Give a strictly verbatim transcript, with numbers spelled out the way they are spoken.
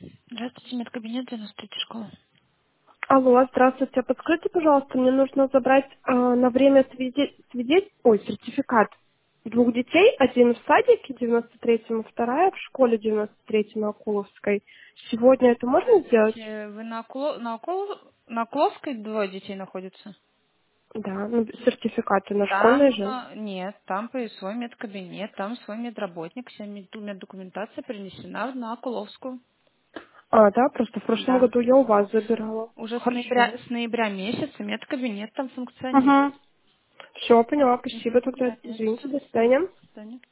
Здравствуйте, медкабинет девяносто третья школа. Алло, здравствуйте. Подскажите, пожалуйста, мне нужно забрать э, на время свиде... свидеть... Ой, сертификат двух детей. Один в садике девяносто третьем, вторая в школе девяносто третьем на Акуловской. Сегодня это можно сделать? Подождите, вы на, Окло... на, Окол... на Окловской двое детей находятся? Да, ну, сертификаты на школьной Там же. а, нет, там по- свой медкабинет, там свой медработник, вся мед- меддокументация перенесена на Окуловскую. А, да, просто в прошлом Да. году я у вас забирала. Уже с ноября, Хорошо. с ноября месяца медкабинет там функционирует. Угу. Все, поняла. Спасибо Угу, тогда. да, нет, Извините, всё, до до свидания. свидания. До свидания.